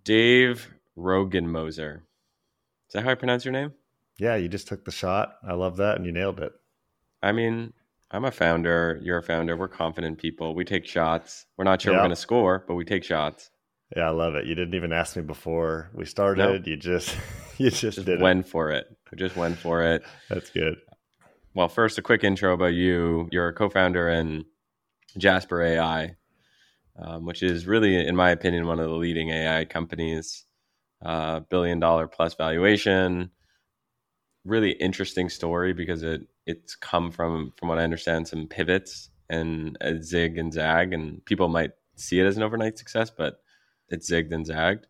Dave Rogenmoser. Is that how I pronounce your name? Yeah, you just took the shot. I love that, and you nailed it. I mean, I'm a founder. You're a founder. We're confident people. We take shots. We're not sure we're Yeah, going to score, but we take shots. yeah, I love it. You didn't even ask me before we No, started. You just you just just did it. went for it. We just went for it. That's good. Well, first, a quick intro about you. You're a co-founder in Jasper AI, which is really, in my opinion, one of the leading AI companies. $1 billion plus valuation. Really interesting story because it's come from what I understand, some pivots and a zig and zag, and people might see it as an overnight success, but it's zigged and zagged.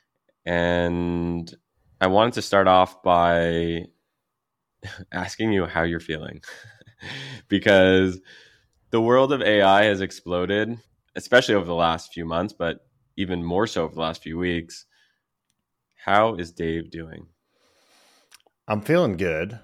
And I wanted to start off by asking you how you're feeling because the world of AI has exploded, especially over the last few months, but even more so over the last few weeks. How is Dave doing? I'm feeling good.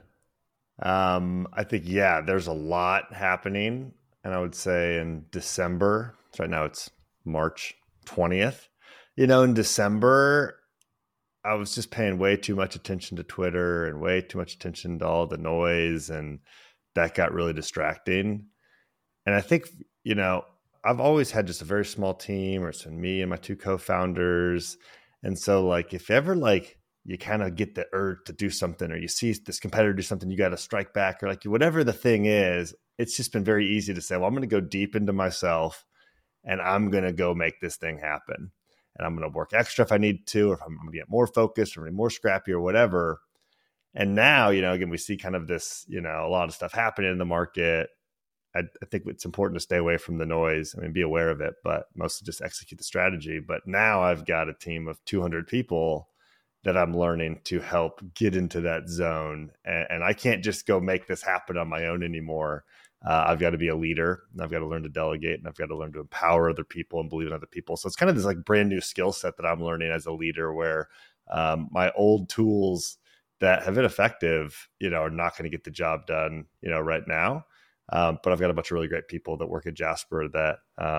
I think there's a lot happening, and I would say in December. So right now it's March 20th. In December, I was just paying way too much attention to Twitter and way too much attention to all the noise, and that got really distracting. And I think, I've always had just a very small team, or it's been me and my two co-founders. And so like, if ever like you kind of get the urge to do something, or you see this competitor do something, you got to strike back, or like whatever the thing is, it's just been very easy to say, well, I'm going to go deep into myself and I'm going to go make this thing happen. And I'm going to work extra if I need to, or if I'm going to get more focused or more scrappy or whatever. And now, again, we see kind of this, a lot of stuff happening in the market. I think it's important to stay away from the noise. I mean, be aware of it, but mostly just execute the strategy. But now I've got a team of 200 people that I'm learning to help get into that zone. And I can't just go make this happen on my own anymore. I've got to be a leader, and I've got to learn to delegate, and I've got to learn to empower other people and believe in other people. So it's kind of this like brand new skill set that I'm learning as a leader, where my old tools that have been effective, are not going to get the job done, right now. But I've got a bunch of really great people that work at Jasper that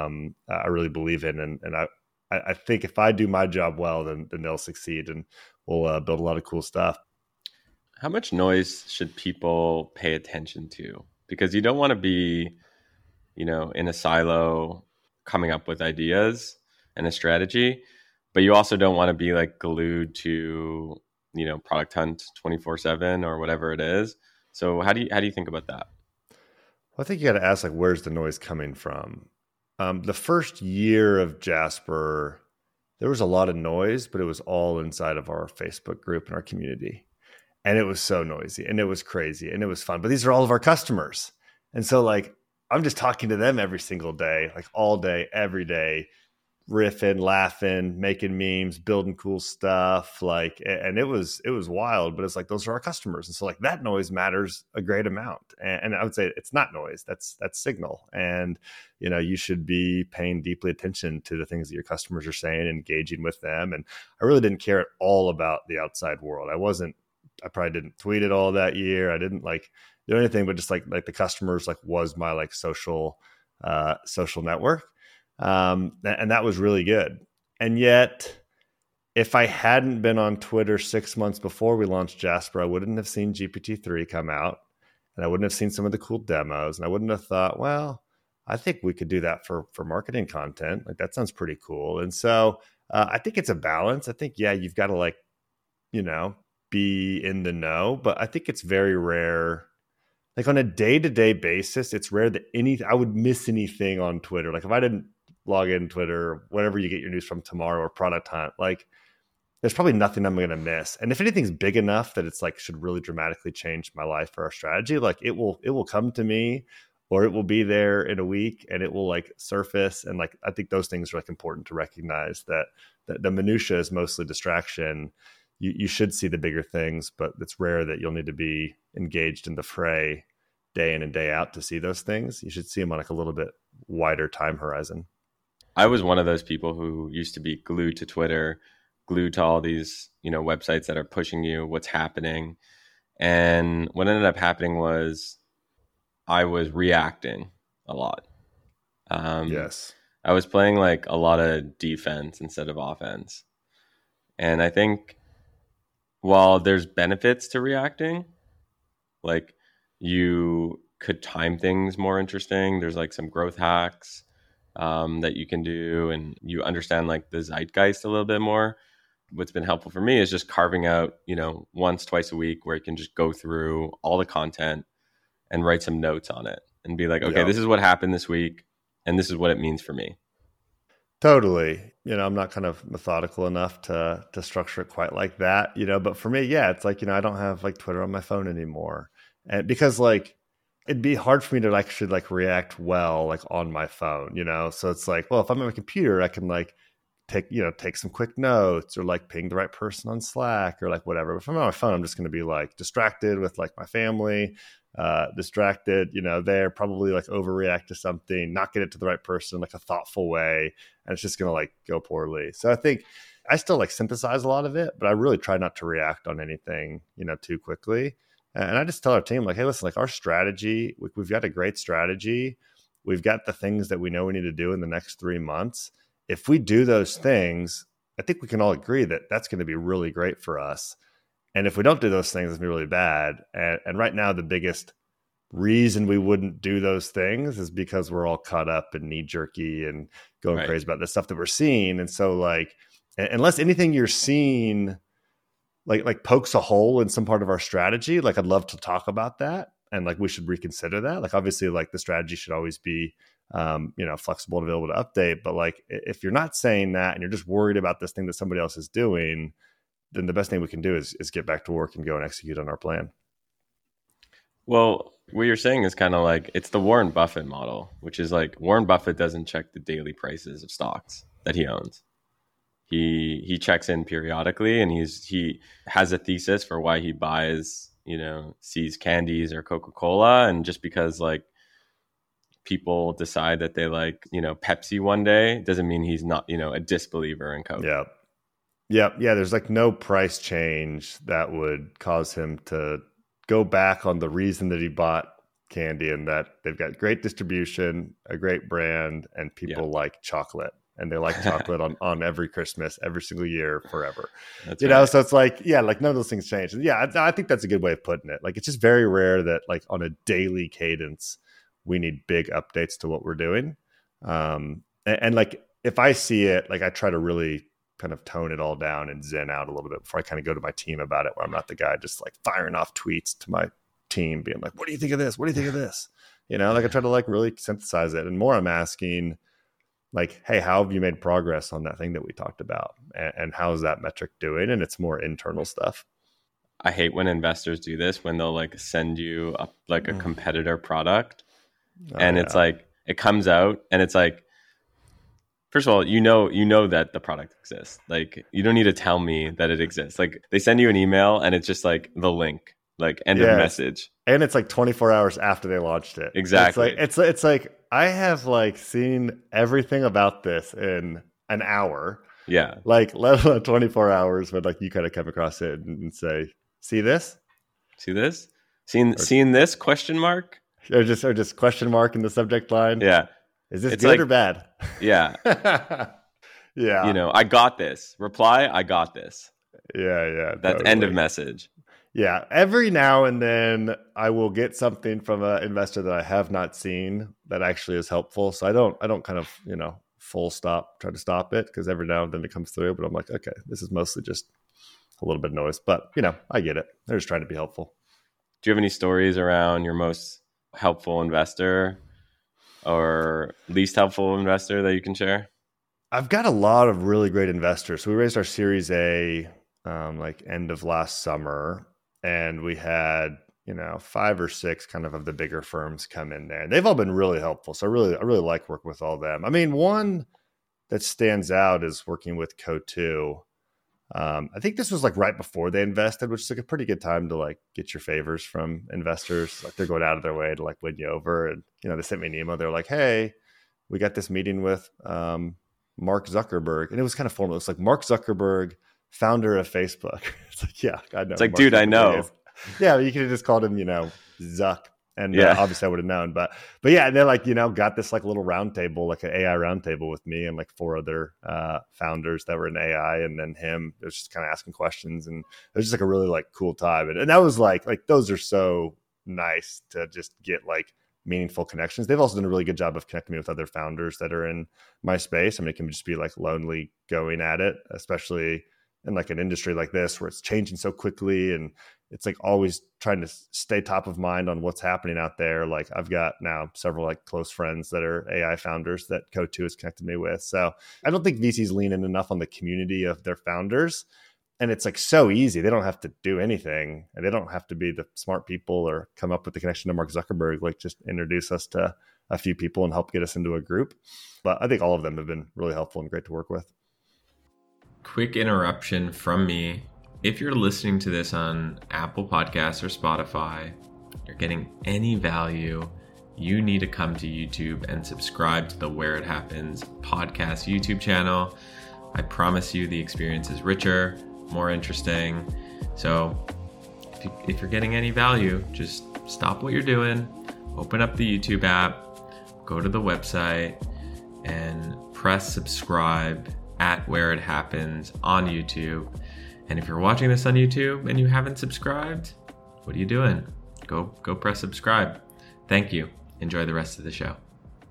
I really believe in. And I think if I do my job well, then they'll succeed, and we'll build a lot of cool stuff. How much noise should people pay attention to? Because you don't want to be, in a silo coming up with ideas and a strategy, but you also don't want to be like glued to, Product Hunt 24/7 or whatever it is. So how do you think about that? Well, I think you got to ask, like, where's the noise coming from? The first year of Jasper, there was a lot of noise, but it was all inside of our Facebook group and our community. And it was so noisy, and it was crazy, and it was fun. But these are all of our customers. And so like, I'm just talking to them every single day, like all day, every day, riffing, laughing, making memes, building cool stuff. Like, and it was wild, but it's like, those are our customers. And so like that noise matters a great amount. And I would say it's not noise, that's signal. And, you should be paying deeply attention to the things that your customers are saying, engaging with them. And I really didn't care at all about the outside world. I probably didn't tweet it all that year. I didn't like do anything, but just like the customers like was my like social network. And that was really good. And yet, if I hadn't been on Twitter 6 months before we launched Jasper, I wouldn't have seen GPT-3 come out, and I wouldn't have seen some of the cool demos, and I wouldn't have thought, well, I think we could do that for marketing content. Like, that sounds pretty cool. And so I think it's a balance. I think, you've got to like, be in the know, but I think it's very rare. Like on a day-to-day basis, it's rare that I would miss anything on Twitter. Like if I didn't log in Twitter, or whatever you get your news from tomorrow, or Product Hunt, like there's probably nothing I'm going to miss. And if anything's big enough that it's like should really dramatically change my life or our strategy, like it will come to me, or it will be there in a week, and it will like surface. And like I think those things are like important to recognize, that the minutia is mostly distraction. You should see the bigger things, but it's rare that you'll need to be engaged in the fray day in and day out to see those things. You should see them on like a little bit wider time horizon. I was one of those people who used to be glued to Twitter, glued to all these, websites that are pushing you what's happening. And what ended up happening was I was reacting a lot. Yes. I was playing like a lot of defense instead of offense. And I think while there's benefits to reacting, like you could time things more interesting. There's like some growth hacks that you can do, and you understand like the zeitgeist a little bit more. What's been helpful for me is just carving out, once, twice a week where you can just go through all the content and write some notes on it and be like, okay, this is what happened this week and this is what it means for me. Totally. I'm not kind of methodical enough to structure it quite like that, but for me, yeah, it's like, I don't have like Twitter on my phone anymore. And because like it'd be hard for me to actually like react well like on my phone, So it's like, well, if I'm on my computer, I can like take some quick notes or like ping the right person on Slack or like whatever. But if I'm on my phone, I'm just going to be like distracted with like my family, distracted, they're probably like overreact to something, not get it to the right person in like a thoughtful way. And it's just going to like go poorly. So I think I still like synthesize a lot of it, but I really try not to react on anything, too quickly. And I just tell our team like, hey, listen, like our strategy, we've got a great strategy. We've got the things that we know we need to do in the next 3 months. If we do those things, I think we can all agree that that's going to be really great for us. And if we don't do those things, it's going to be really bad. And right now, the biggest reason we wouldn't do those things is because we're all caught up and knee jerky and going crazy about the stuff that we're seeing. And so like, unless anything you're seeing like pokes a hole in some part of our strategy, like I'd love to talk about that. And like, we should reconsider that. Like, obviously like the strategy should always be, flexible and available to update. But like, if you're not saying that and you're just worried about this thing that somebody else is doing, then the best thing we can do is get back to work and go and execute on our plan. Well, what you're saying is kind of like, it's the Warren Buffett model, which is like Warren Buffett doesn't check the daily prices of stocks that he owns. He checks in periodically, and he has a thesis for why he buys, See's Candies or Coca-Cola. And just because like people decide that they like, Pepsi one day doesn't mean he's not, a disbeliever in Coke. Yeah. There's like no price change that would cause him to go back on the reason that he bought candy, and that they've got great distribution, a great brand, and people like chocolate, and they like chocolate on every Christmas, every single year, forever. That's right. So it's like, like none of those things change. And I think that's a good way of putting it. Like, it's just very rare that like on a daily cadence, we need big updates to what we're doing. And like, if I see it, like I try to really kind of tone it all down and zen out a little bit before I kind of go to my team about it, where I'm not the guy just like firing off tweets to my team being like, what do you think of this? What do you think of this? Like I try to like really synthesize it. And more I'm asking like, hey, how have you made progress on that thing that we talked about? And how's that metric doing? And it's more internal stuff. I hate when investors do this, when they'll like send you a competitor product. And it's like, it comes out and it's like, first of all, you know that the product exists. Like, you don't need to tell me that it exists. Like, they send you an email and it's just like the link, like end of message. And it's like 24 hours after they launched it. Exactly. It's like I have like seen everything about this in an hour. Yeah. Like, let alone 24 hours, but like you kind of come across it and say, see this? See this? Seen this question mark? Or just question mark in the subject line. Yeah. Is this good or bad? Yeah. Yeah. I got this. Reply, I got this. Yeah. That's totally. End of message. Yeah. Every now and then I will get something from an investor that I have not seen that actually is helpful. So I don't kind of, full stop, try to stop it, because every now and then it comes through. But I'm like, okay, this is mostly just a little bit of noise. But, I get it. They're just trying to be helpful. Do you have any stories around your most helpful investor or least helpful investor that you can share? I've got a lot of really great investors. So we raised our Series A like end of last summer, and we had 5 or 6 kind of the bigger firms come in there. And they've all been really helpful. So I really like working with all of them. I mean, one that stands out is working with Co2. I think this was like right before they invested, which is like a pretty good time to like get your favors from investors. Like, they're going out of their way to like win you over. And, they sent me an email. They're like, hey, we got this meeting with Mark Zuckerberg. And it was kind of formal. It's like, Mark Zuckerberg, founder of Facebook. It's like, yeah, I know. It's like, dude, I know. Yeah, you could have just called him, Zuck And Yeah. obviously I would have known, but yeah, and they're like, got this like little round table, like an AI round table with me and like 4 other founders that were in AI. And then him, it was just kind of asking questions, and it was just like a really like cool time. And that was like those are so nice to just get like meaningful connections. They've also done a really good job of connecting me with other founders that are in my space. I mean, it can just be like lonely going at it, especially in like an industry like this where it's changing so quickly, and it's like always trying to stay top of mind on what's happening out there. Like I've got now several like close friends that are AI founders that Coatue has connected me with. So I don't think VCs lean in enough on the community of their founders. And it's like so easy. They don't have to do anything, and they don't have to be the smart people or come up with the connection to Mark Zuckerberg. Like just introduce us to a few people and help get us into a group. But I think all of them have been really helpful and great to work with. Quick interruption from me. If you're listening to this on Apple Podcasts or Spotify, you're getting any value, you need to come to YouTube and subscribe to the Where It Happens podcast YouTube channel. I promise you the experience is richer, more interesting. So if you're getting any value, just stop what you're doing, open up the YouTube app, go to the website, and press subscribe at Where It Happens on YouTube. And if you're watching this on YouTube and you haven't subscribed, what are you doing? Go press subscribe. Thank you. Enjoy the rest of the show.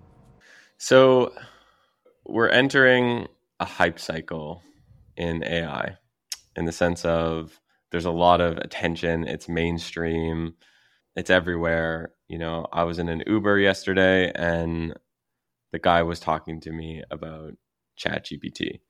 So we're entering a hype cycle in AI in the sense of there's a lot of attention. It's mainstream. It's everywhere. I was in an Uber yesterday and the guy was talking to me about ChatGPT.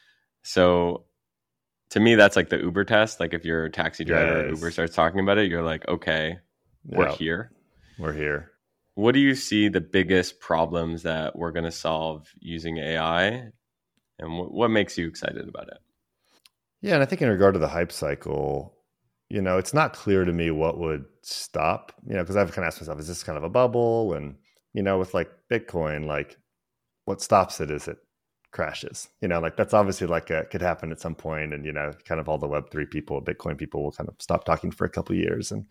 So to me, that's like the Uber test. Like if you're a taxi driver, yes. Uber starts talking about it, you're like, okay, we're here. We're here. What do you see the biggest problems that we're going to solve using AI? And what makes you excited about it? Yeah, and I think in regard to the hype cycle, it's not clear to me what would stop, because I've kind of asked myself, is this kind of a bubble? And, with like Bitcoin, like what stops it is it crashes, like that's obviously like could happen at some point. And, kind of all the Web3 people, Bitcoin people will kind of stop talking for a couple of years. And,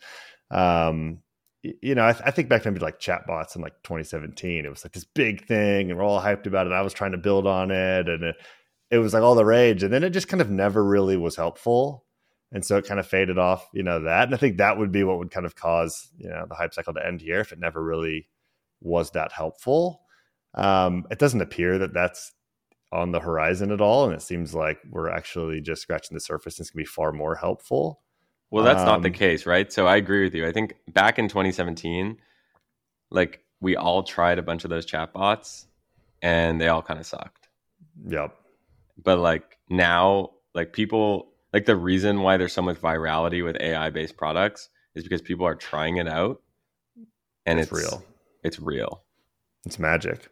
I think back to maybe like chatbots in like 2017, it was like this big thing and we're all hyped about it. I was trying to build on it and it was like all the rage. And then it just kind of never really was helpful. And so it kind of faded off, that. And I think that would be what would kind of cause, the hype cycle to end here if it never really was that helpful. It doesn't appear that that's on the horizon at all. And it seems like we're actually just scratching the surface. It's going to be far more helpful. Well, that's not the case, right? So I agree with you. I think back in 2017, like we all tried a bunch of those chatbots and they all kind of sucked. Yep. But like now, like people, like the reason why there's so much virality with AI-based products is because people are trying it out and it's real. It's real. It's magic.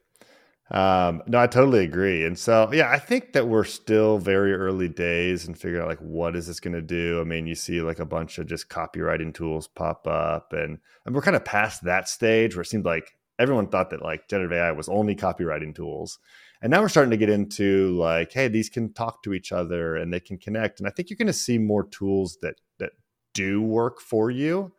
No, I totally agree. And so, yeah, I think that we're still very early days and figuring out like, what is this going to do? I mean, you see like a bunch of just copywriting tools pop up and we're kind of past that stage where it seemed like everyone thought that like generative AI was only copywriting tools. And now we're starting to get into like, hey, these can talk to each other and they can connect. And I think you're going to see more tools that do work for you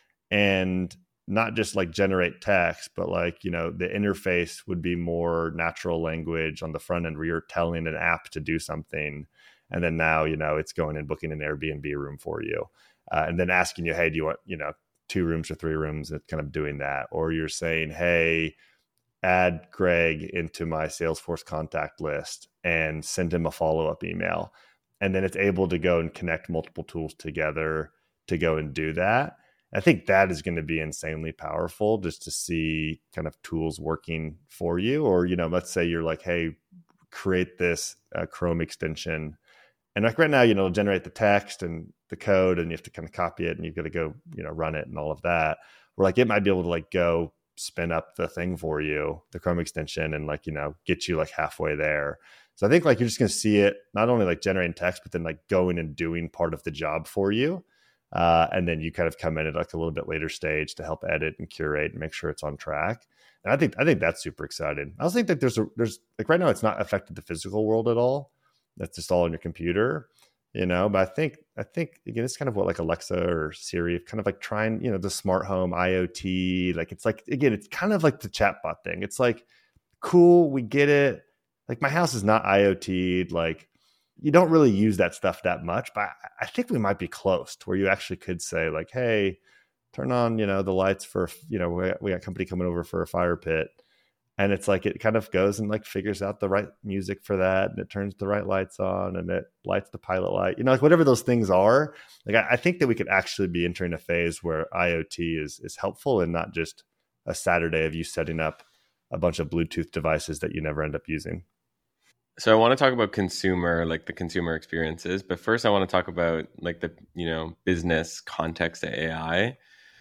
and not just like generate text, but like, the interface would be more natural language on the front end where you're telling an app to do something. And then now, it's going and booking an Airbnb room for you. And then asking you, hey, do you want, 2 rooms or 3 rooms? It's kind of doing that. Or you're saying, hey, add Greg into my Salesforce contact list and send him a follow-up email. And then it's able to go and connect multiple tools together to go and do that. I think that is going to be insanely powerful just to see kind of tools working for you. Or, let's say you're like, hey, create this Chrome extension. And like right now, it'll generate the text and the code and you have to kind of copy it and you've got to go, run it and all of that. Or like it might be able to like go spin up the thing for you, the Chrome extension, and like, get you like halfway there. So I think like you're just going to see it not only like generating text, but then like going and doing part of the job for you. And then you kind of come in at like a little bit later stage to help edit and curate and make sure it's on track. And I think that's super exciting. I also think that there's like right now it's not affected the physical world at all. That's just all on your computer. But I think again, it's kind of what like Alexa or Siri, kind of like trying, the smart home IoT. Like it's like, again, it's kind of like the chatbot thing. It's like, cool, we get it. Like my house is not IoT. Like you don't really use that stuff that much, but I think we might be close to where you actually could say like, hey, turn on, the lights for, we got company coming over for a fire pit. And it's like it kind of goes and like figures out the right music for that, and it turns the right lights on, and it lights the pilot light, like whatever those things are. Like I think that we could actually be entering a phase where IoT is helpful and not just a Saturday of you setting up a bunch of Bluetooth devices that you never end up using. So I want to talk about like the consumer experiences, but first I want to talk about like the, business context to AI.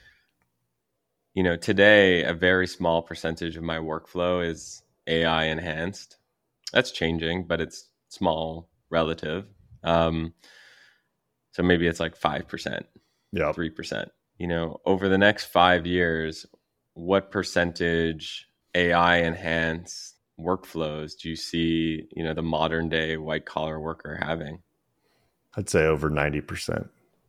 Today a very small percentage of my workflow is AI enhanced. That's changing, but it's small relative. So maybe it's like 5%, Yeah. 3%. Over the next 5 years, what percentage AI enhanced workflows do you see, the modern day white collar worker having? I'd say over 90%,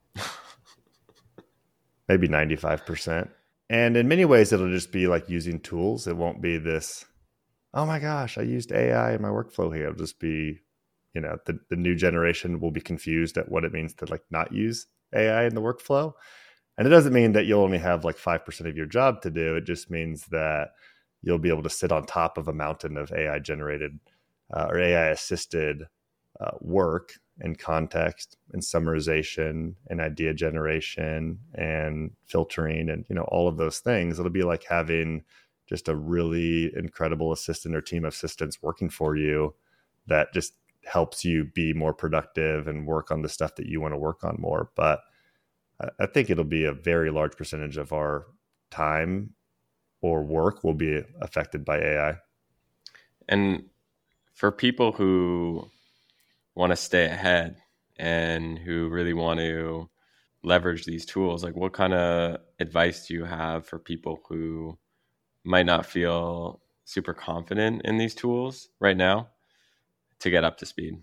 maybe 95%. And in many ways, it'll just be like using tools. It won't be this, oh my gosh, I used AI in my workflow here. It'll just be, the new generation will be confused at what it means to like not use AI in the workflow. And it doesn't mean that you'll only have like 5% of your job to do. It just means that you'll be able to sit on top of a mountain of AI generated or AI assisted work and context and summarization and idea generation and filtering and, all of those things. It'll be like having just a really incredible assistant or team of assistants working for you that just helps you be more productive and work on the stuff that you want to work on more. But I think it'll be a very large percentage of our time or work will be affected by AI. And for people who want to stay ahead and who really want to leverage these tools, like what kind of advice do you have for people who might not feel super confident in these tools right now to get up to speed?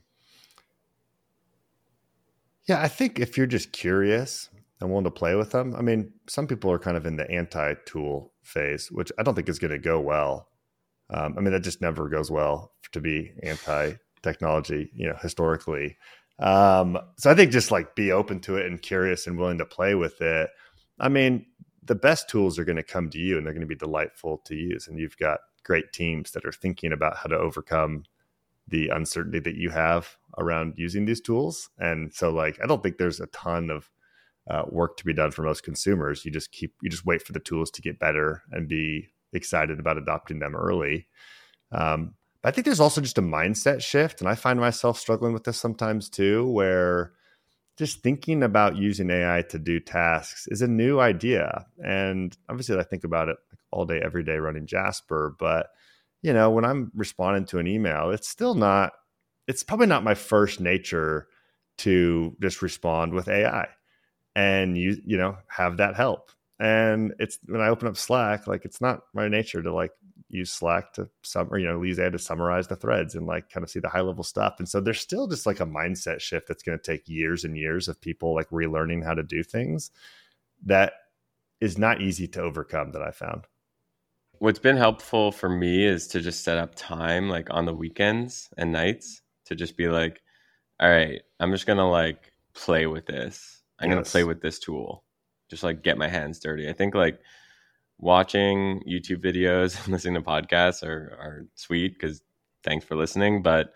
Yeah, I think if you're just curious and willing to play with them, I mean, some people are kind of in the anti-tool phase, which I don't think is going to go well. I mean, that just never goes well to be anti-technology, historically. So I think just like be open to it and curious and willing to play with it. I mean, the best tools are going to come to you and they're going to be delightful to use. And you've got great teams that are thinking about how to overcome the uncertainty that you have around using these tools. And so like, I don't think there's a ton of work to be done for most consumers. You just wait for the tools to get better and be excited about adopting them early. But I think there's also just a mindset shift. And I find myself struggling with this sometimes too, where just thinking about using AI to do tasks is a new idea. And obviously I think about it all day, every day running Jasper. But, when I'm responding to an email, it's probably not my first nature to just respond with AI and have that help. And it's when I open up Slack, like it's not my nature to like use Slack to use AI to summarize the threads and like kind of see the high level stuff. And so there's still just like a mindset shift that's going to take years and years of people like relearning how to do things that is not easy to overcome, that I found. What's been helpful for me is to just set up time like on the weekends and nights to just be like, all right, I'm just going to like play with this. I'm going to play with this tool. Just like get my hands dirty. I think like watching YouTube videos and listening to podcasts are sweet because thanks for listening. But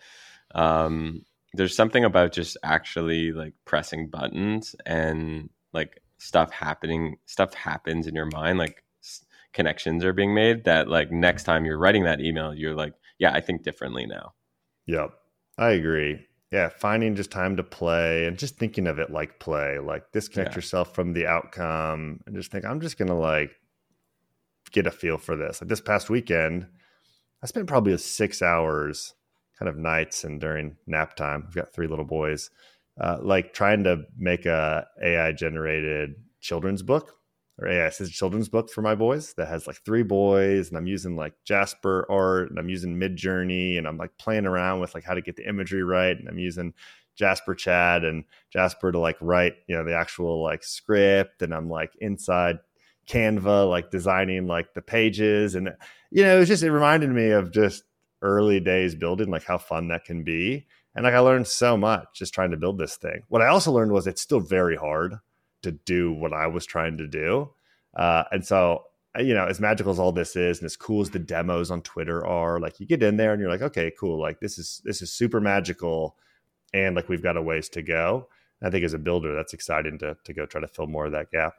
there's something about just actually like pressing buttons and like stuff happens in your mind. Like connections are being made that like next time you're writing that email, you're like, yeah, I think differently now. Yep. I agree. Yeah. Finding just time to play and just thinking of it like play, like disconnect yourself from the outcome and just think, I'm just going to like get a feel for this. Like this past weekend, I spent probably 6 hours kind of nights and during nap time. I've got 3 little boys, like trying to make a AI generated children's book or AI assisted children's book for my boys that has like 3 boys, and I'm using like Jasper art and I'm using Midjourney and I'm like playing around with like how to get the imagery right. And I'm using, Jasper Chat and Jasper to like write, the actual like script. And I'm like inside Canva, like designing like the pages. And, it reminded me of just early days building, like how fun that can be. And like I learned so much just trying to build this thing. What I also learned was it's still very hard to do what I was trying to do. And so, as magical as all this is, and as cool as the demos on Twitter are, like you get in there and you're like, okay, cool. Like this is super magical. And like, we've got a ways to go. And I think as a builder, that's exciting to go try to fill more of that gap.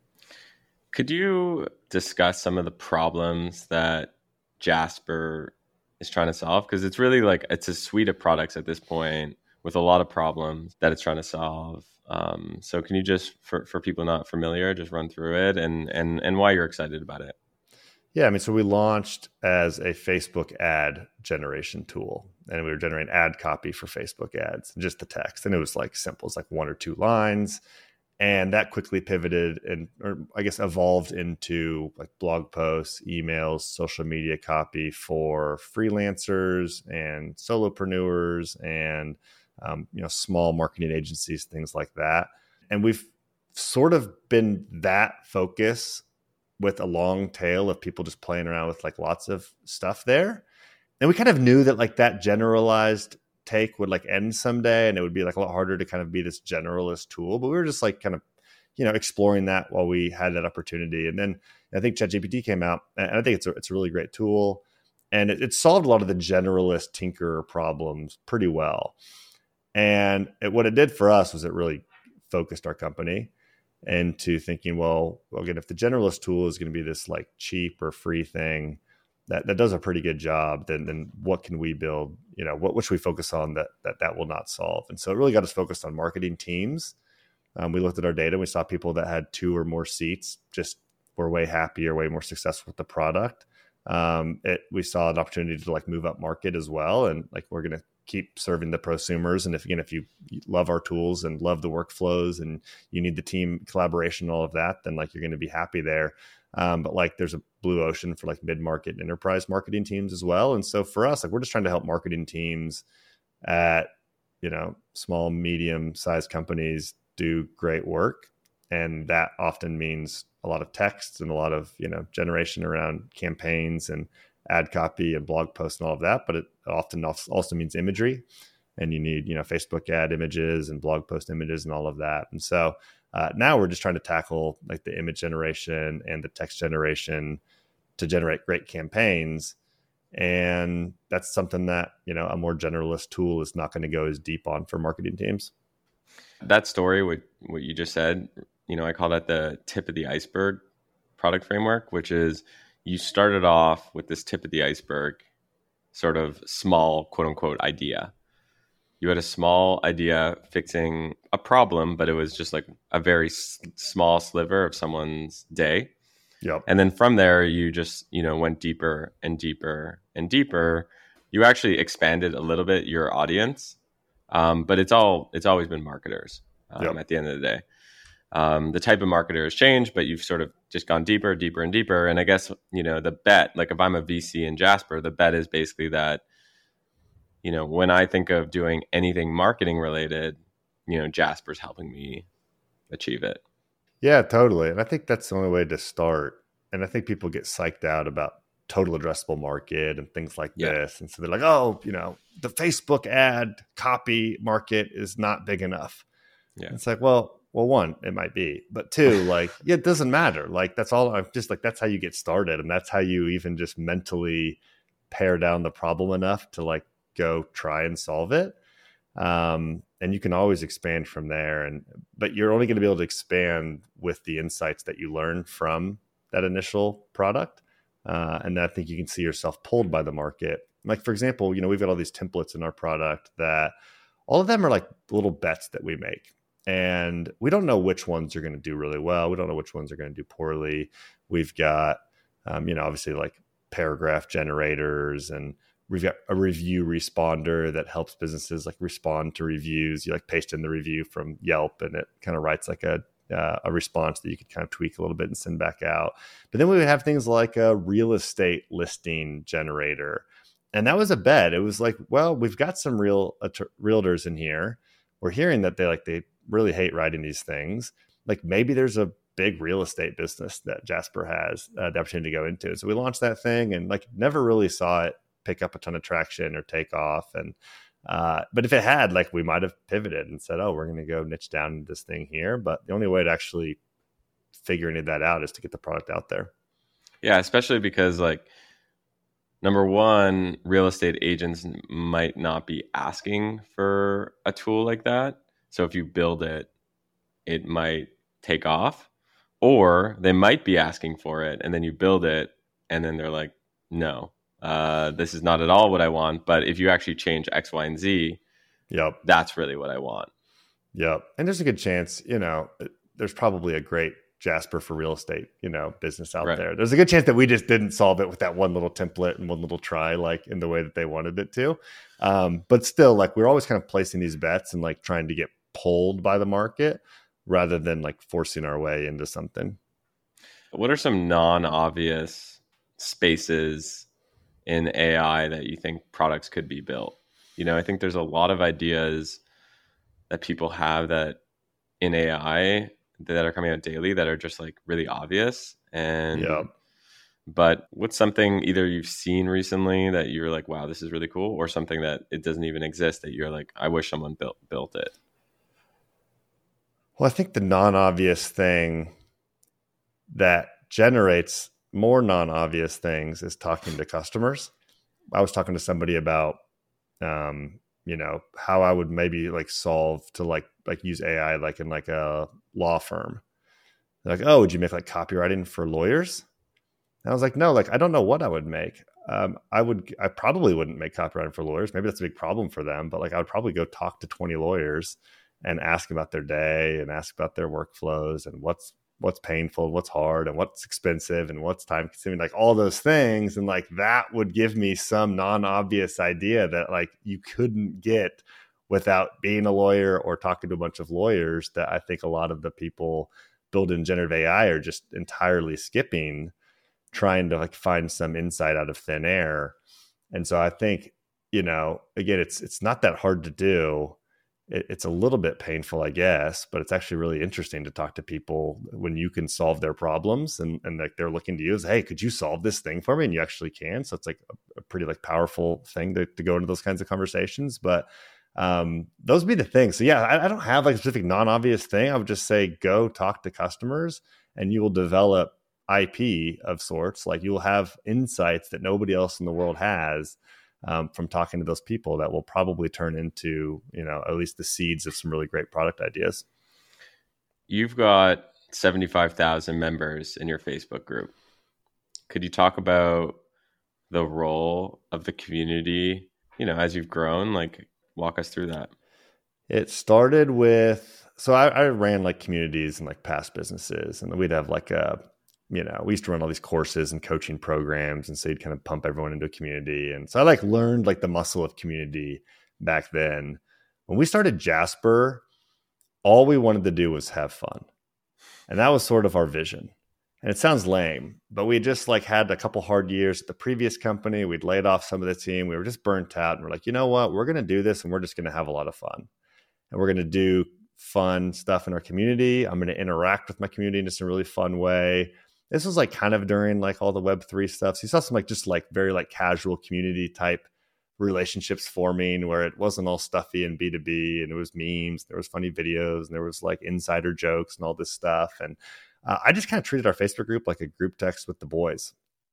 Could you discuss some of the problems that Jasper is trying to solve? Because it's really like it's a suite of products at this point with a lot of problems that it's trying to solve. So can you just, for people not familiar, just run through it and why you're excited about it? Yeah, I mean, so we launched as a Facebook ad generation tool, and we were generating ad copy for Facebook ads, just the text. And it was like simple, it's like 1 or 2 lines. And that quickly pivoted or I guess evolved into like blog posts, emails, social media copy for freelancers and solopreneurs and small marketing agencies, things like that. And we've sort of been that focus with a long tail of people just playing around with like lots of stuff there. And we kind of knew that like that generalized take would like end someday, and it would be like a lot harder to kind of be this generalist tool. But we were just like kind of, exploring that while we had that opportunity. And then I think ChatGPT came out, and I think it's a really great tool, and it solved a lot of the generalist tinkerer problems pretty well. And what it did for us was it really focused our company into thinking, well, again, if the generalist tool is going to be this like cheap or free thing that does a pretty good job, then what can we build? What should we focus on that will not solve? And so it really got us focused on marketing teams. We looked at our data. We saw people that had 2 or more seats just were way happier, way more successful with the product. We saw an opportunity to like move up market as well. And like, we're going to keep serving the prosumers. And if you love our tools and love the workflows and you need the team collaboration, all of that, then like, you're going to be happy there. But like, there's a blue ocean for like mid-market and enterprise marketing teams as well. And so for us, like, we're just trying to help marketing teams at, small, medium-sized companies do great work. And that often means a lot of text and a lot of, generation around campaigns and ad copy and blog posts and all of that. But it often also means imagery, and you need, Facebook ad images and blog post images and all of that. And so now we're just trying to tackle like the image generation and the text generation to generate great campaigns. And that's something that, a more generalist tool is not going to go as deep on for marketing teams. That story, what you just said, I call that the tip of the iceberg product framework, which is you started off with this tip of the iceberg sort of small, quote unquote, idea. You had a small idea fixing a problem, but it was just like a very small sliver of someone's day. Yep. And then from there, you just, went deeper and deeper and deeper. You actually expanded a little bit your audience, but it's always been marketers at the end of the day. The type of marketer has changed, but you've sort of just gone deeper, deeper, and deeper. And I guess, the bet, like if I'm a VC in Jasper, the bet is basically that, when I think of doing anything marketing related, Jasper's helping me achieve it. Yeah, totally. And I think that's the only way to start. And I think people get psyched out about total addressable market and things like this. And so they're like, oh, the Facebook ad copy market is not big enough. Yeah. It's like, well, 1, it might be, but 2, like, it doesn't matter. Like, that's all. I'm just like, that's how you get started. And that's how you even just mentally pare down the problem enough to like go try and solve it. And you can always expand from there. But you're only going to be able to expand with the insights that you learn from that initial product. And I think you can see yourself pulled by the market. Like, for example, we've got all these templates in our product that all of them are like little bets that we make. And we don't know which ones are going to do really well. We don't know which ones are going to do poorly. We've got, obviously like paragraph generators, and we've got a review responder that helps businesses like respond to reviews. You like paste in the review from Yelp, and it kind of writes like a response that you could kind of tweak a little bit and send back out. But then we would have things like a real estate listing generator. And that was a bet. It was like, well, we've got some realtors in here, we're hearing that they really hate writing these things. Like maybe there's a big real estate business that Jasper has the opportunity to go into. So we launched that thing and like never really saw it pick up a ton of traction or take off. And but if it had, like we might have pivoted and said, oh, we're going to go niche down into this thing here. But the only way to actually figure any of that out is to get the product out there. Yeah, especially because like number one, real estate agents might not be asking for a tool like that. So if you build it, it might take off, or they might be asking for it and then you build it and then they're like, no, this is not at all what I want. But if you actually change X, Y, and Z, yep, that's really what I want. Yep. And there's a good chance, there's probably a great Jasper for real estate, business out there. There's a good chance that we just didn't solve it with that one little template and one little try, like in the way that they wanted it to. But still, like we're always kind of placing these bets and like trying to get pulled by the market rather than like forcing our way into something. What are some non-obvious spaces in AI that you think products could be built? I think there's a lot of ideas that people have that in AI that are coming out daily that are just like really obvious. And but what's something either you've seen recently that you're like, wow, this is really cool, or something that it doesn't even exist that you're like, I wish someone built it? Well, I think the non-obvious thing that generates more non-obvious things is talking to customers. I was talking to somebody about, how I would maybe like solve to like use AI like in like a law firm. They're like, oh, would you make like copywriting for lawyers? And I was like, no, like I don't know what I would make. I probably wouldn't make copywriting for lawyers. Maybe that's a big problem for them, but like I would probably go talk to 20 lawyers and ask about their day and ask about their workflows and what's painful, what's hard, and what's expensive, and what's time consuming, like all those things. And like that would give me some non-obvious idea that like you couldn't get without being a lawyer or talking to a bunch of lawyers, that I think a lot of the people building generative AI are just entirely skipping, trying to like find some insight out of thin air. And so I think, again, it's not that hard to do. It's a little bit painful, I guess, but it's actually really interesting to talk to people when you can solve their problems and like they're looking to you as, hey, could you solve this thing for me? And you actually can. So it's like a pretty like powerful thing to go into those kinds of conversations. But those would be the things. So yeah, I don't have like a specific non-obvious thing. I would just say, go talk to customers and you will develop IP of sorts. Like you'll have insights that nobody else in the world has. From talking to those people that will probably turn into, at least the seeds of some really great product ideas. You've got 75,000 members in your Facebook group. Could you talk about the role of the community, as you've grown? Like walk us through that. It started with, so I ran like communities and like past businesses, and we'd have like we used to run all these courses and coaching programs. And so you'd kind of pump everyone into a community. And so I like learned like the muscle of community back then. When we started Jasper, all we wanted to do was have fun. And that was sort of our vision. And it sounds lame, but we just like had a couple hard years at the previous company. We'd laid off some of the team. We were just burnt out. And we're like, you know what? We're going to do this and we're just going to have a lot of fun. And we're going to do fun stuff in our community. I'm going to interact with my community in just a really fun way. This was like kind of during like all the Web3 stuff. So you saw some like just like very like casual community type relationships forming where it wasn't all stuffy and B2B, and it was memes. There was funny videos and there was like insider jokes and all this stuff. And I just kind of treated our Facebook group like a group text with the boys.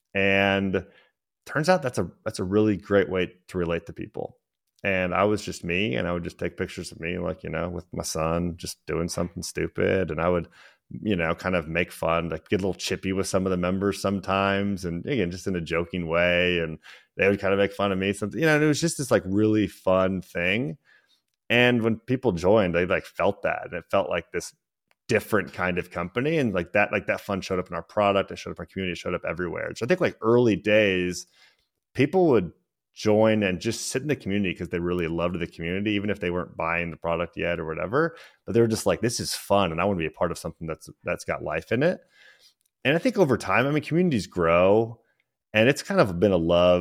And turns out that's a really great way to relate to people. And I was just me, and I would just take pictures of me like, with my son just doing something stupid. And I would kind of make fun, like get a little chippy with some of the members sometimes. And again, just in a joking way. And they would kind of make fun of me. Something, and it was just this like really fun thing. And when people joined, they like felt that. And it felt like this different kind of company. And like that fun showed up in our product. It showed up in our community. It showed up everywhere. So I think like early days, people would join and just sit in the community because they really loved the community, even if they weren't buying the product yet or whatever. But they were just like, this is fun, and I want to be a part of something that's got life in it. And I think over time, communities grow, and it's kind of been a love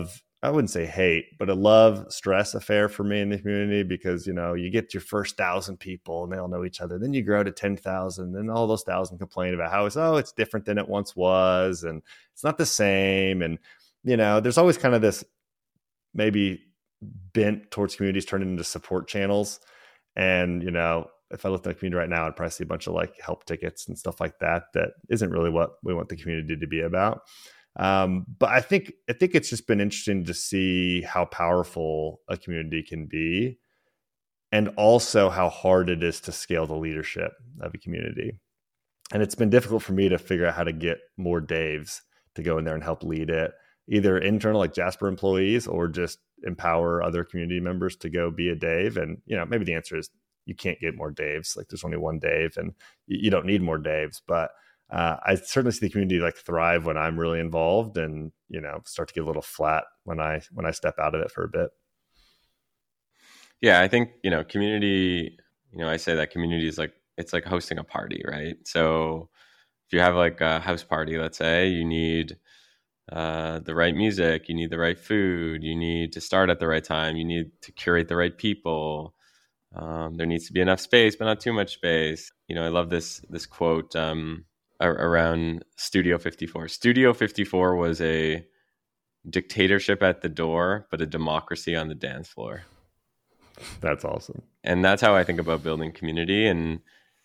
I wouldn't say hate, but a love stress affair for me in the community, because, you get your first 1,000 people and they all know each other. Then you grow to 10,000 and all those 1,000 complain about how it's different than it once was. And it's not the same. And, there's always kind of this maybe bent towards communities turning into support channels. And, if I looked at the community right now, I'd probably see a bunch of like help tickets and stuff like that. That isn't really what we want the community to be about. But I think it's just been interesting to see how powerful a community can be, and also how hard it is to scale the leadership of a community. And it's been difficult for me to figure out how to get more Daves to go in there and help lead it, either internal like Jasper employees, or just empower other community members to go be a Dave. And, maybe the answer is you can't get more Daves. Like there's only one Dave and you don't need more Daves, but I certainly see the community like thrive when I'm really involved, and, start to get a little flat when I step out of it for a bit. Yeah, I think, community, I say that community is like, it's like hosting a party, right? So if you have like a house party, let's say, you need the right music, you need the right food, you need to start at the right time, you need to curate the right people. There needs to be enough space, but not too much space. I love this quote around Studio 54. Studio 54 was a dictatorship at the door, but a democracy on the dance floor. That's awesome. And that's how I think about building community. And,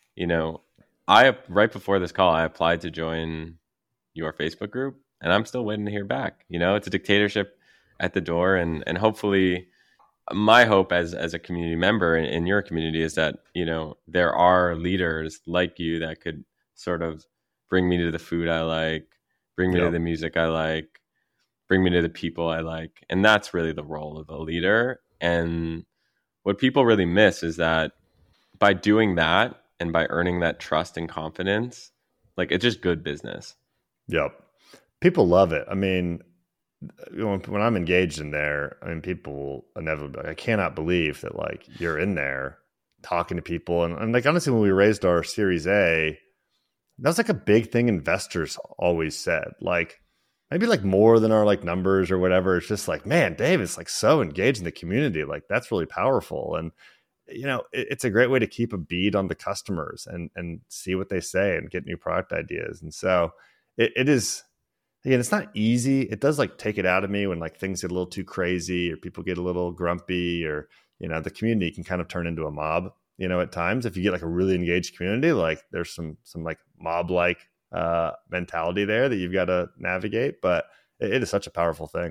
right before this call, I applied to join your Facebook group, and I'm still waiting to hear back. It's a dictatorship at the door, and hopefully my hope as a community member in your community is that, there are leaders like you that could sort of bring me to the food I like, bring me to the music I like, bring me to the people I like. And that's really the role of a leader. And what people really miss is that by doing that and by earning that trust and confidence, like it's just good business. Yep. People love it. I mean, when I'm engaged in there, people inevitably, I cannot believe that like you're in there talking to people. And like, honestly, when we raised our Series A, that was like a big thing investors always said, like maybe like more than our like numbers or whatever. It's just like, man, Dave is like so engaged in the community. Like that's really powerful. And, it's a great way to keep a bead on the customers and see what they say and get new product ideas. And so it is, again, it's not easy. It does like take it out of me when like things get a little too crazy or people get a little grumpy, or, the community can kind of turn into a mob, at times. If you get like a really engaged community, like there's some like mob-like mentality there that you've got to navigate, but it is such a powerful thing.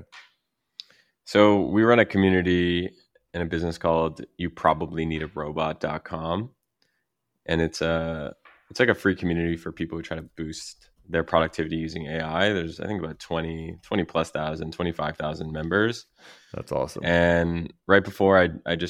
So we run a community in a business called youprobablyneedarobot.com. And it's like a free community for people who try to boost their productivity using AI. There's, I think, about 20 plus thousand, 25,000 members. That's awesome. And right before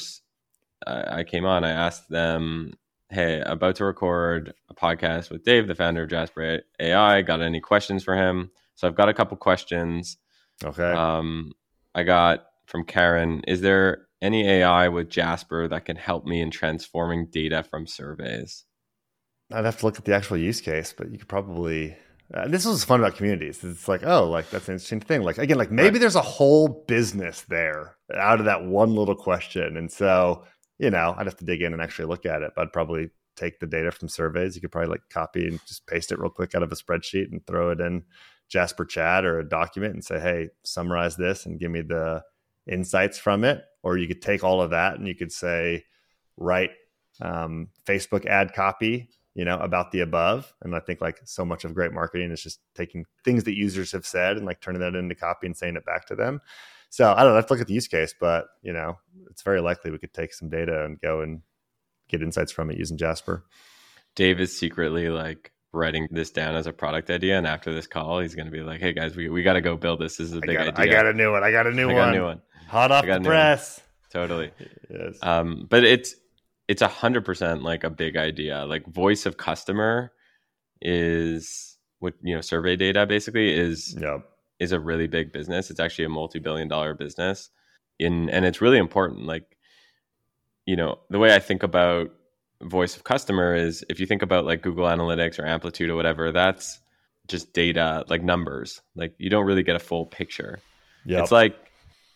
I came on, I asked them, hey, about to record a podcast with Dave, the founder of Jasper AI. Got any questions for him? So I've got a couple questions. Okay. I got from Karen, is there any AI with Jasper that can help me in transforming data from surveys? I'd have to look at the actual use case, but you could probably... this was fun about communities. It's like, oh, like that's an interesting thing. Like, again, like maybe there's a whole business there out of that one little question. And so, I'd have to dig in and actually look at it, but I'd probably take the data from surveys. You could probably like copy and just paste it real quick out of a spreadsheet and throw it in Jasper Chat or a document and say, hey, summarize this and give me the insights from it. Or you could take all of that and you could say, write Facebook ad copy, about the above. And I think like so much of great marketing is just taking things that users have said and like turning that into copy and saying it back to them. So I don't know, I have to look at the use case, but it's very likely we could take some data and go and get insights from it using Jasper. Dave is secretly like writing this down as a product idea. And after this call, he's going to be like, hey guys, we got to go build this. This is a big idea. I got a new one. I got a new one. Hot off the press. Totally. Yes. But it's 100% like a big idea. Like voice of customer is with, survey data basically is a really big business. It's actually a multi-billion-dollar business. And it's really important. Like, the way I think about voice of customer is if you think about like Google Analytics or Amplitude or whatever, that's just data, like numbers. Like you don't really get a full picture. Yep. It's like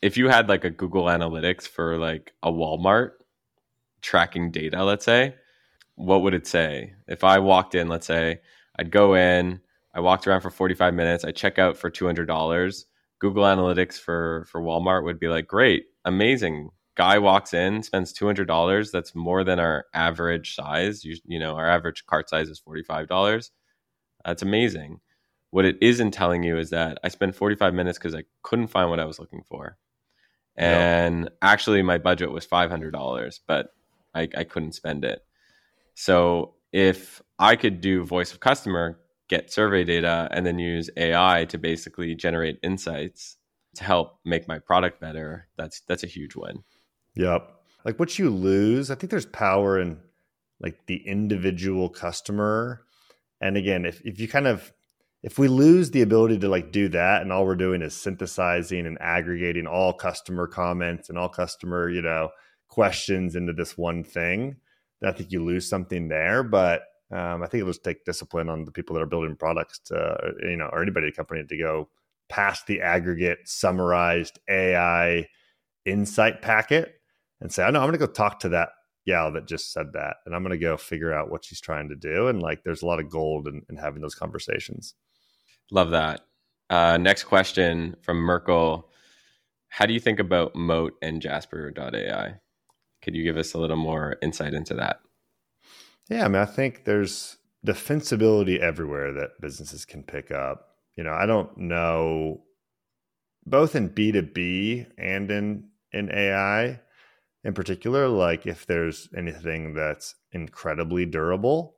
if you had like a Google Analytics for like a Walmart tracking data, let's say, what would it say? If I walked in, let's say, I'd go in, I walked around for 45 minutes, I check out for $200. Google Analytics for Walmart would be like, great, amazing. Guy walks in, spends $200. That's more than our average size. Our average cart size is $45. That's amazing. What it isn't telling you is that I spent 45 minutes because I couldn't find what I was looking for. And actually, my budget was $500, but I couldn't spend it. So if I could do voice of customer, get survey data, and then use AI to basically generate insights to help make my product better, that's a huge win. Yep. Like what you lose, I think there's power in like the individual customer. And again, if we lose the ability to like do that and all we're doing is synthesizing and aggregating all customer comments and all customer, questions into this one thing, then I think you lose something there. But I think it'll just take discipline on the people that are building products to, or anybody at a company to go past the aggregate summarized AI insight packet and say, I know I'm going to go talk to that gal that just said that. And I'm going to go figure out what she's trying to do. And like, there's a lot of gold in having those conversations. Love that. Next question from Merkel. How do you think about Moat and Jasper.ai? Could you give us a little more insight into that? Yeah, I mean, I think there's defensibility everywhere that businesses can pick up. I don't know, both in B2B and in AI in particular, like if there's anything that's incredibly durable.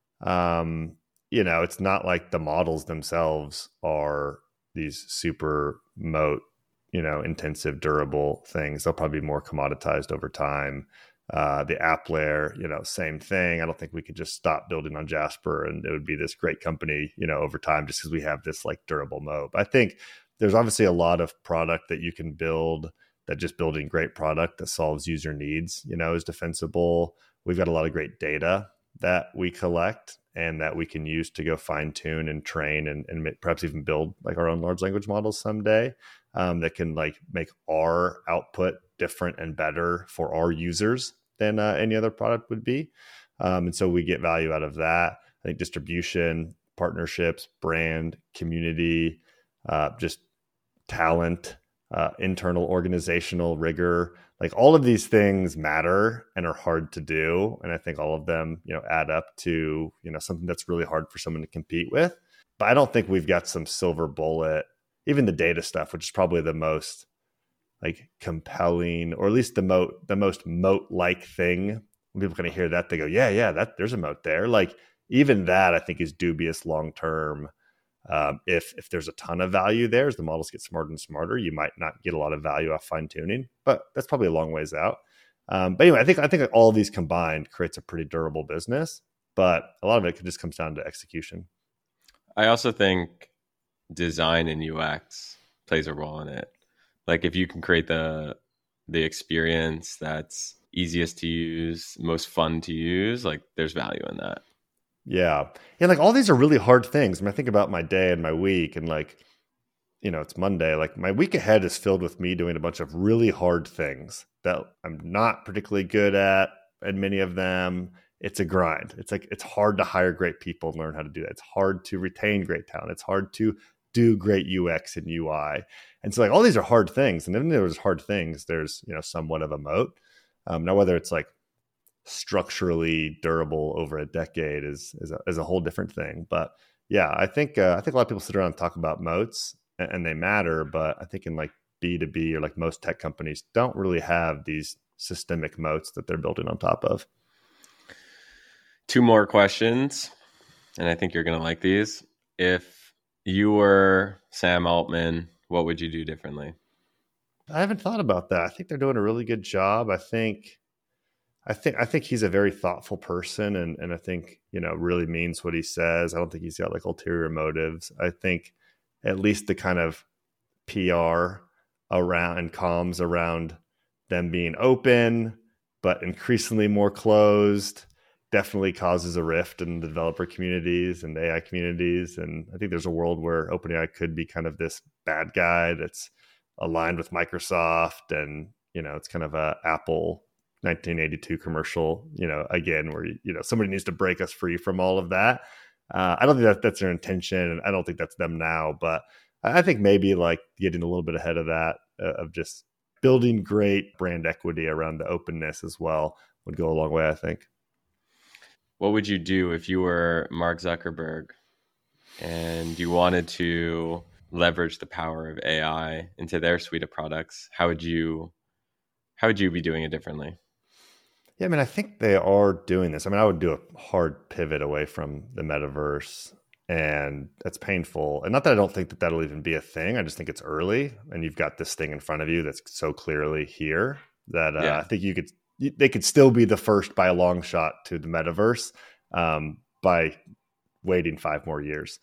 It's not like the models themselves are these super moat, intensive, durable things. They'll probably be more commoditized over time. The app layer, same thing. I don't think we could just stop building on Jasper and it would be this great company, over time, just because we have this like durable moat. But I think there's obviously a lot of product that you can build that just building great product that solves user needs, is defensible. We've got a lot of great data that we collect and that we can use to go fine tune and train and perhaps even build like our own large language models someday that can like make our output different and better for our users than any other product would be. And so we get value out of that. I think distribution, partnerships, brand, community, just talent, internal organizational rigor, like all of these things matter and are hard to do. And I think all of them, add up to, something that's really hard for someone to compete with. But I don't think we've got some silver bullet, even the data stuff, which is probably the most like compelling, or at least the most moat-like thing. When people kind of hear that, they go, yeah, that there's a moat there. Like even that I think is dubious long-term. If there's a ton of value there, as the models get smarter and smarter, you might not get a lot of value off fine tuning, but that's probably a long ways out. But anyway, I think all of these combined creates a pretty durable business, but a lot of it just comes down to execution. I also think design and UX plays a role in it. Like if you can create the experience that's easiest to use, most fun to use, like there's value in that. Yeah. And like all these are really hard things. I think about my day and my week and like, it's Monday. Like my week ahead is filled with me doing a bunch of really hard things that I'm not particularly good at. And many of them, it's a grind. It's like, it's hard to hire great people and learn how to do that. It's hard to retain great talent. It's hard to do great UX and UI. And so like all these are hard things. And then there's hard things, there's, somewhat of a moat. Now, whether it's like structurally durable over a decade is a whole different thing. But yeah, I think a lot of people sit around and talk about moats and they matter, but I think in like B2B or like most tech companies don't really have these systemic moats that they're building on top of. 2 more questions, and I think you're going to like these. If you were Sam Altman, what would you do differently? I haven't thought about that. I think they're doing a really good job. I think he's a very thoughtful person and I think, really means what he says. I don't think he's got like ulterior motives. I think at least the kind of PR around and comms around them being open, but increasingly more closed definitely causes a rift in the developer communities and AI communities. And I think there's a world where OpenAI could be kind of this bad guy that's aligned with Microsoft, and it's kind of a Apple 1982 commercial, again, where somebody needs to break us free from all of that. I don't think that's their intention, and I don't think that's them now, but I think maybe like getting a little bit ahead of that, of just building great brand equity around the openness as well, would go a long way, I think. What would you do if you were Mark Zuckerberg and you wanted to leverage the power of AI into their suite of products? How would you be doing it differently? Yeah, I mean, I think they are doing this. I mean, I would do a hard pivot away from the metaverse, and that's painful. And not that I don't think that that'll even be a thing. I just think it's early, and you've got this thing in front of you that's so clearly here that I think they could still be the first by a long shot to the metaverse by waiting 5 more years.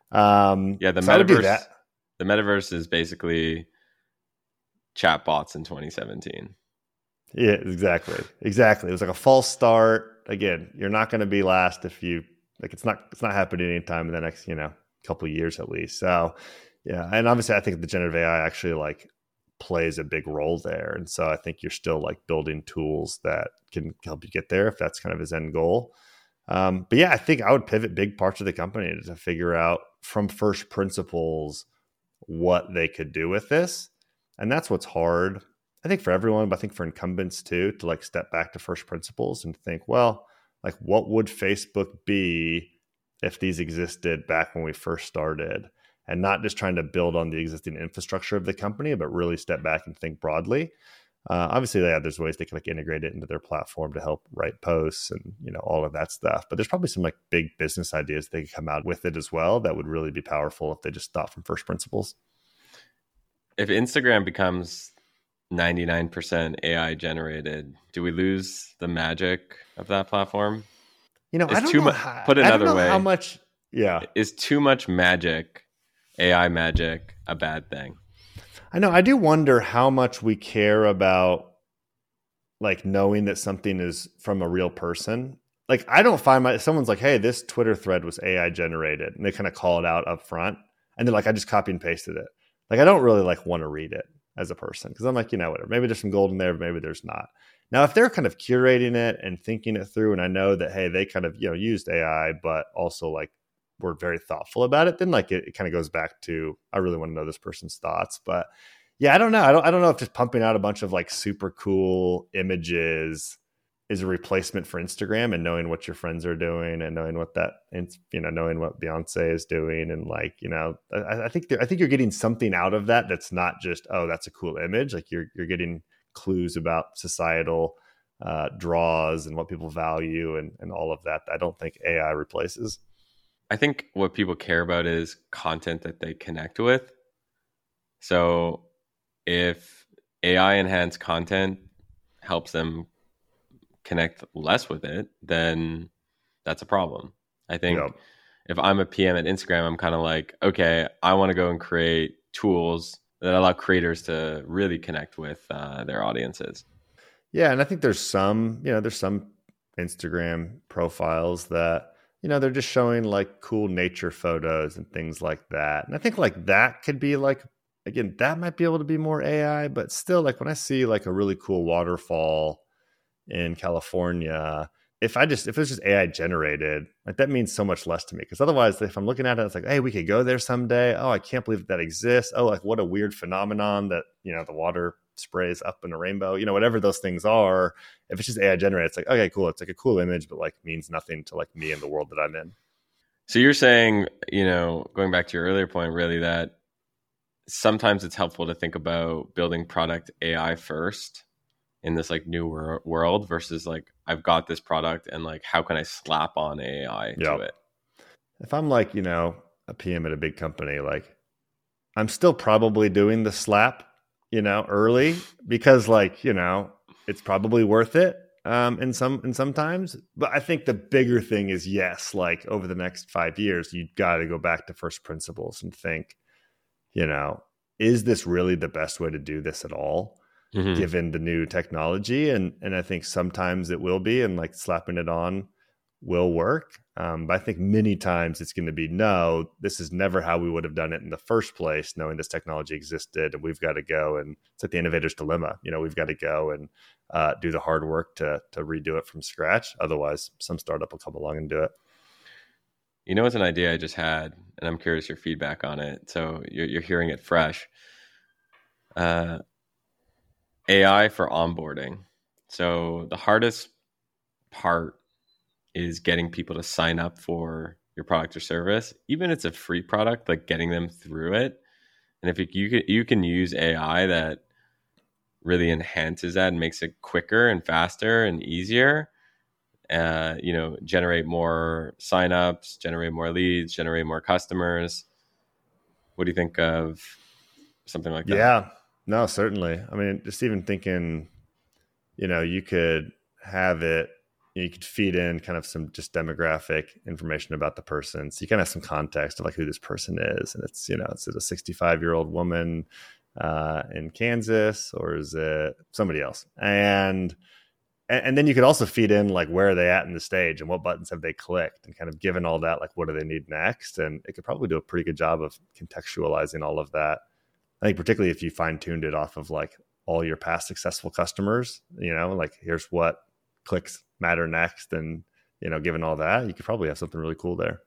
The metaverse is basically chatbots in 2017. Yeah, exactly. It was like a false start. Again, you're not going to be last if you like. It's not happening anytime in the next couple of years at least. So yeah, and obviously I think the generative AI actually like plays a big role there, and so I think you're still like building tools that can help you get there if that's kind of his end goal. But yeah, I think I would pivot big parts of the company to figure out from first principles what they could do with this, and that's what's hard, I think, for everyone, but I think for incumbents too, to like step back to first principles and think, well, like what would Facebook be if these existed back when we first started, and not just trying to build on the existing infrastructure of the company, but really step back and think broadly. Obviously, there's ways they can like integrate it into their platform to help write posts and all of that stuff. But there's probably some like big business ideas they could come out with it as well that would really be powerful if they just thought from first principles. If Instagram becomes 99% AI generated, do we lose the magic of that platform? I don't know put another way, how much. Yeah, is too much magic, AI magic, a bad thing? I know. I do wonder how much we care about like knowing that something is from a real person. Like I don't find someone's like, hey, this Twitter thread was AI generated, and they kind of call it out up front, and they're like, I just copy and pasted it. Like I don't really like want to read it as a person, because I'm like, whatever. Maybe there's some gold in there, but maybe there's not. Now, if they're kind of curating it and thinking it through, and I know that, hey, they kind of used AI, but also like were very thoughtful about it, then like it kind of goes back to, I really want to know this person's thoughts. But yeah, I don't know. I don't know if just pumping out a bunch of like super cool images is a replacement for Instagram, and knowing what your friends are doing and knowing what knowing what Beyonce is doing. And like, I think you're getting something out of that that's not just, oh, that's a cool image. Like you're getting clues about societal draws and what people value and all of that I don't think AI replaces. I think what people care about is content that they connect with. So if AI enhanced content helps them connect less with it, then that's a problem. I think if I'm a PM at Instagram, I'm kind of like, okay, I want to go and create tools that allow creators to really connect with their audiences. Yeah, and I think there's some Instagram profiles that they're just showing like cool nature photos and things like that. And I think like that could be like, again, that might be able to be more AI, but still like when I see like a really cool waterfall in California, if it's just AI generated, like that means so much less to me. Because otherwise, if I'm looking at it, it's like, hey, we could go there someday. Oh, I can't believe that exists. Oh, like what a weird phenomenon that, the water sprays up in a rainbow, whatever those things are. If it's just AI generated, it's like, okay, cool. It's like a cool image, but like means nothing to like me and the world that I'm in. So you're saying, going back to your earlier point, really, that sometimes it's helpful to think about building product AI first in this like new world versus like, I've got this product and like, how can I slap on AI to it? If I'm like, a PM at a big company, like I'm still probably doing the slap, early, because like, it's probably worth it in some times. But I think the bigger thing is, yes, like over the next 5 years, you've got to go back to first principles and think, is this really the best way to do this at all? Mm-hmm. Given the new technology. And I think sometimes it will be, and like slapping it on will work. But I think many times it's going to be, no, this is never how we would have done it in the first place, knowing this technology existed. And we've got to go, and it's like the innovator's dilemma. We've got to go and do the hard work to redo it from scratch. Otherwise, some startup will come along and do it. It's an idea I just had, and I'm curious your feedback on it. So you're hearing it fresh. AI for onboarding. So the hardest part is getting people to sign up for your product or service, even if it's a free product, like getting them through it. And if you can use AI that really enhances that and makes it quicker and faster and easier, generate more signups, generate more leads, generate more customers. What do you think of something like that? Yeah, no, certainly. I mean, just even thinking, you could have it, you could feed in kind of some just demographic information about the person. So you kind of have some context of like who this person is. And it's, is it a 65-year-old woman in Kansas, or is it somebody else? And then you could also feed in like where are they at in the stage and what buttons have they clicked, and kind of given all that, like what do they need next? And it could probably do a pretty good job of contextualizing all of that. I think particularly if you fine tuned it off of like all your past successful customers, like here's what clicks matter next. And, given all that, you could probably have something really cool there.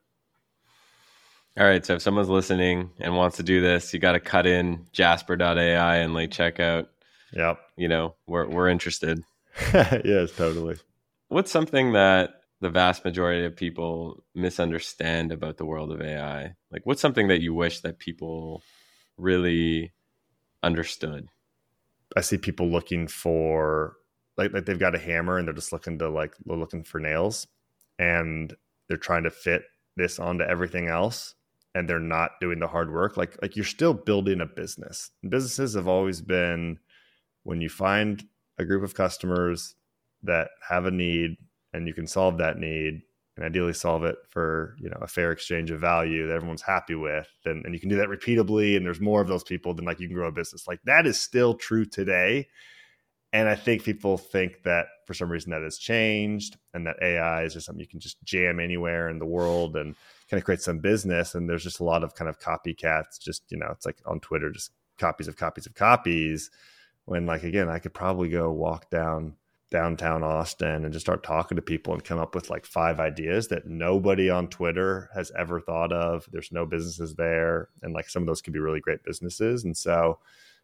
All right. So if someone's listening and wants to do this, you got to cut in jasper.ai and like check out. Yep. We're interested. Yes, totally. What's something that the vast majority of people misunderstand about the world of AI? Like, what's something that you wish that people really understood? I see people looking for like they've got a hammer and they're just looking for nails, and they're trying to fit this onto everything else, and they're not doing the hard work. Like you're still building a business. Businesses have always been when you find a group of customers that have a need and you can solve that need, and ideally solve it for, a fair exchange of value that everyone's happy with. And you can do that repeatably. And there's more of those people, then like you can grow a business. Like that is still true today. And I think people think that for some reason that has changed, and that AI is just something you can just jam anywhere in the world and kind of create some business. And there's just a lot of kind of copycats, just, it's like on Twitter, just copies of copies of copies. When like, again, I could probably go walk downtown Austin and just start talking to people and come up with like 5 ideas that nobody on Twitter has ever thought of. There's no businesses there. And like some of those could be really great businesses. And so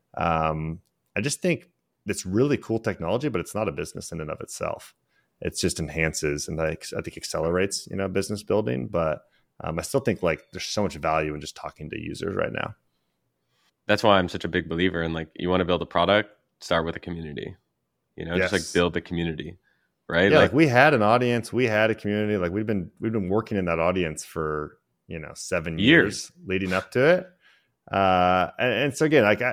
I just think it's really cool technology, but it's not a business in and of itself. It just enhances and I think accelerates, business building. But I still think like there's so much value in just talking to users right now. That's why I'm such a big believer in like, you want to build a product, start with a community, Yes. Just like build the community, right? Yeah, like we had an audience, we had a community, like we've been working in that audience for, 7 years leading up to it. And so again, like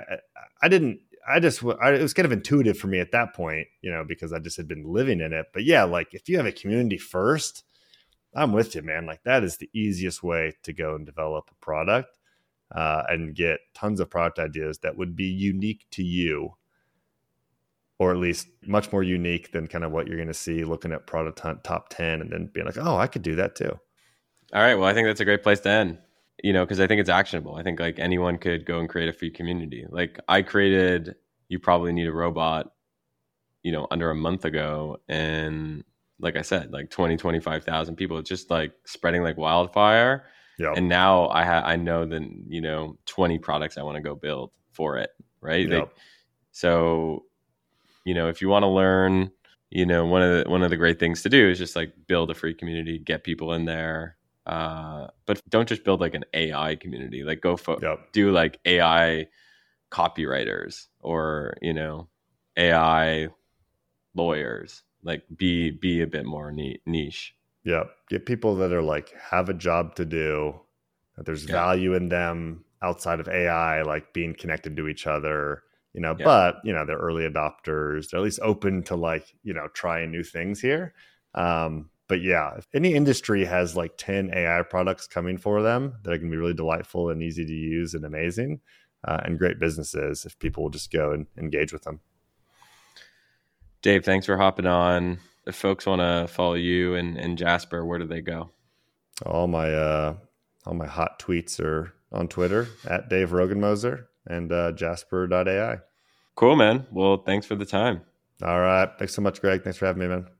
it was kind of intuitive for me at that point, because I just had been living in it. But yeah, like if you have a community first, I'm with you, man. Like that is the easiest way to go and develop a product and get tons of product ideas that would be unique to you, or at least much more unique than kind of what you're going to see looking at product hunt top 10 and then being like, oh, I could do that too. All right. Well, I think that's a great place to end, because I think it's actionable. I think like anyone could go and create a free community. Like I created You Probably Need a Robot, under a month ago. And like I said, like 25,000 people, it's just like spreading like wildfire. Yep. And now I know that, 20 products I want to go build for it. Right. Yep. So, if you want to learn, one of the great things to do is just like build a free community, get people in there. But don't just build like an AI community, like go do like AI copywriters or, AI lawyers, like be a bit more niche. Yeah. Get people that are like, have a job to do, that there's value in them outside of AI, like being connected to each other, but, they're early adopters. They're at least open to like, trying new things here. But yeah, if any industry has like 10 AI products coming for them that are going to be really delightful and easy to use and amazing and great businesses if people will just go and engage with them. Dave, thanks for hopping on. if folks want to follow you and Jasper, where do they go? All my hot tweets are on Twitter at Dave Rogenmoser and Jasper.ai. Cool, man. Well, thanks for the time. All right. Thanks so much, Greg. Thanks for having me, man.